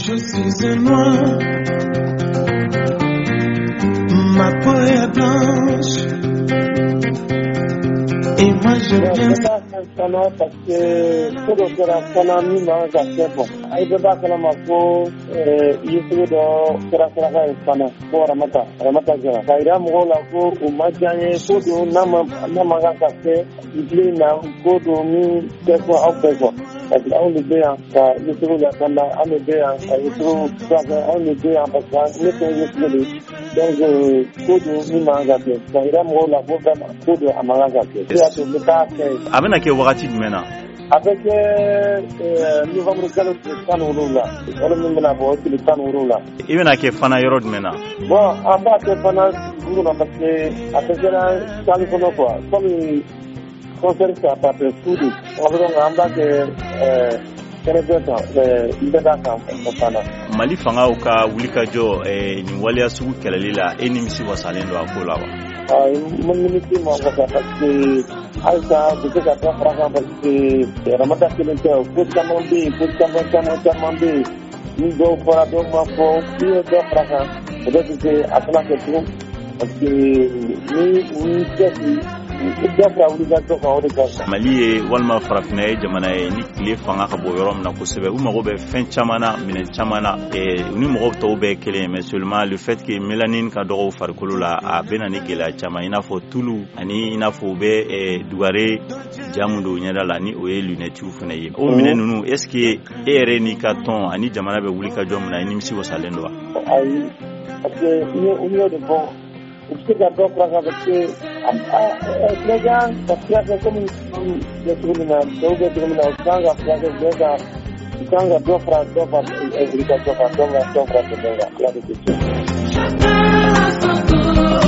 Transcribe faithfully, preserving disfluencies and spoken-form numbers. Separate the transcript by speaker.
Speaker 1: Je suis un noir, ma peau est blanche, et moi je viens.
Speaker 2: Parce que tout le monde a mis dans la tête. Il ne peut pas que la mafo, il est tout dans la tête de pour Ramata, Ramata Jara. Ça ira mourir la peau ou Madjane, tout le Namaga Café, il est là, tout le monde, c'est quoi, en fait quoi. Parce qu'on est bien, il est tout la tanda, on est bien, il est tout ça, on est bien, parce qu'on est bien, donc tout le monde a gagné. Ça ira mourir la peau, tout le monde a gagné. C'est à tout le monde.
Speaker 3: Abena ke wakati jumena
Speaker 2: avec euh novembre kalo tan wurula wala min bena bo ci tan wurula
Speaker 3: ibena ke fana yoro jumena
Speaker 2: bon aba ke fana wurula parce que avec la tan kono quoi comme concert ça pas de food on va amba ke euh
Speaker 3: Mali fanga uka wulika jo eh, ni waliya sugu keleli la enimisi wasalendo akola wa
Speaker 2: ah mon limite mo ko parce que alta de ce que par exemple parce que ramata kelente ko tamambe ko tamambe tamambe ni go para do ma ko iyo do praka peut-être que atla que tout parce que ni ni c'est
Speaker 3: Mali ye walma farafina ye jamana ye ni tile fanga ka bɔ yɔrɔ min na kosɛbɛ u mago bɛ fɛn caman na minɛn caman na u ni mɔgɔw tɔw bɛɛ kelen mais seulement le fait que mélanine ka dɔgɔ farikolo la a bɛna ni gɛlɛya caman i n'a fɔ tulu ani i n'a fɔ u bɛ dugare jamu don ɲɛda la ni o ye lunettiw fana ye o minɛn ninnu est ce que e yɛrɛ n'i ka tɔn ani jamana bɛ wuli ka jɔ min na i nimisi wasalen don wa
Speaker 2: ayi parce que u y'o de fɔ usted ya dos frases que les gens parce que comme de terminar de terminar sanga frases de sanga dos frases dos frases dos frases dos frases